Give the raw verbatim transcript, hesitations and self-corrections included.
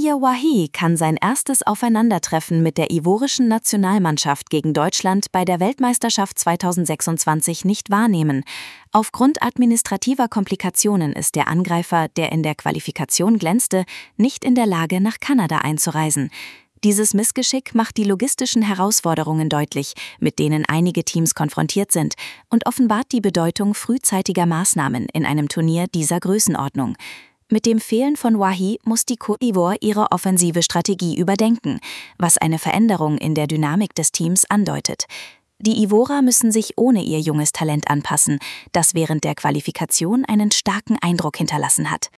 Amir Wahi kann sein erstes Aufeinandertreffen mit der ivorischen Nationalmannschaft gegen Deutschland bei der Weltmeisterschaft zweitausendsechsundzwanzig nicht wahrnehmen. Aufgrund administrativer Komplikationen ist der Angreifer, der in der Qualifikation glänzte, nicht in der Lage, nach Kanada einzureisen. Dieses Missgeschick macht die logistischen Herausforderungen deutlich, mit denen einige Teams konfrontiert sind, und offenbart die Bedeutung frühzeitiger Maßnahmen in einem Turnier dieser Größenordnung. Mit dem Fehlen von Wahi muss die Côte d'Ivoire ihre offensive Strategie überdenken, was eine Veränderung in der Dynamik des Teams andeutet. Die Ivorer müssen sich ohne ihr junges Talent anpassen, das während der Qualifikation einen starken Eindruck hinterlassen hat.